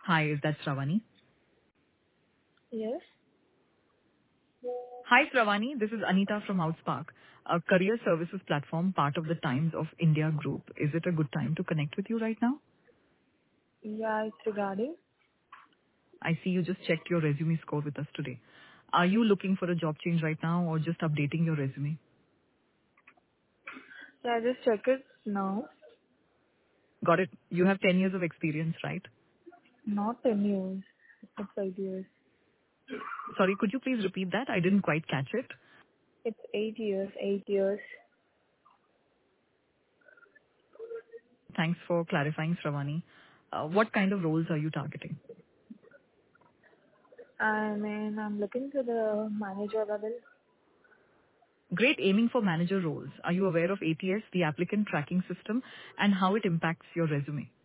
Hi, is that Shravani? Yes. Hi, Shravani. This is Anita from Outspark, a career services platform, part of the Times of India group. Is it a good time to connect with you right now? Yeah, it's regarding. I see you just checked your resume score with us today. Are you looking for a job change right now or just updating your resume? Yeah, I just check it now. Got it. You have 10 years of experience, right? Not 10 years. It's 5 years. Sorry, could you please repeat that? I didn't quite catch it. It's 8 years. 8 years. Thanks for clarifying, Shravani. What kind of roles are you targeting? I mean, I'm looking to the manager level. Great, aiming for manager roles. Are you aware of ATS, the applicant tracking system, and how it impacts your resume?